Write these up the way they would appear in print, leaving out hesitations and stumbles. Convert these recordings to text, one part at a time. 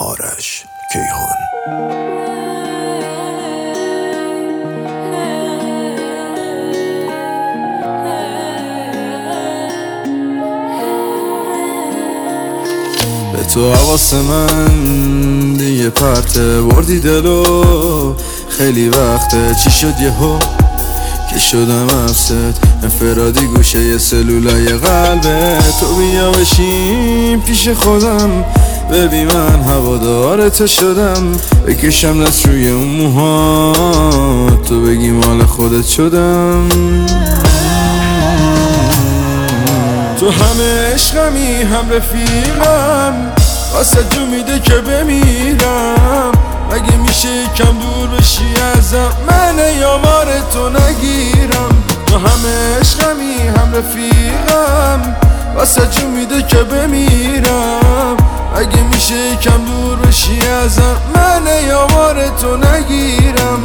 آرش کیهان. به تو حواس من دیگه پرته بردی دلو، خیلی وقته چی شد یهو که شدم افست انفرادی گوشه یه سلولای قلبه. تو بیا بشین پیش خودم، ببین من هوادارت شدم، بکشم دست روی اون موها، تو بگی مال خودت شدم. تو همه عشقمی هم رفیقم، واسه جو میده که بمیرم. مگه میشه کم دور بشی ازم، من یامار تو نگیرم. تو همه عشقمی هم رفیقم، واسه جو میده که بمیرم. مگه میشه کم دور بشی ازم، من یامار تو نگیرم.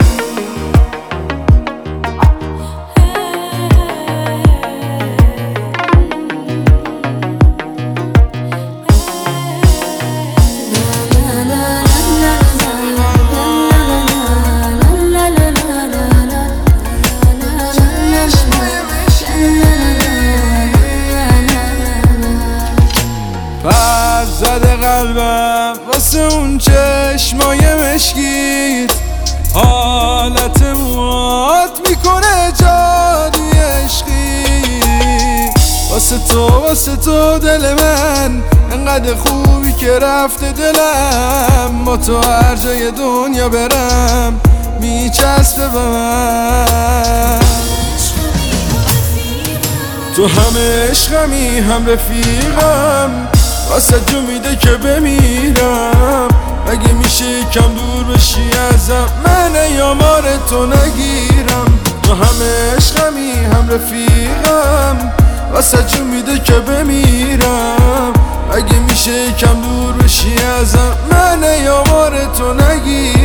پر زده قلبم واسه اون چشمای مشکیت، حالت موات میکنه جادوی عشقی. واسه تو دل من انقدر خوبی که رفته دلم، با تو هر جای دنیا برم میچسبه به من. تو همه عشقمی هم رفیقم، واسه جو میده که بمیرم. اگه میشه کم دور بشی ازم، من یامار تو نگیرم. تو همه عشقمی هم رفیقم، واسه جو میده که بمیرم. اگه میشه کم دور بشی ازم، من یامار تو نگیرم.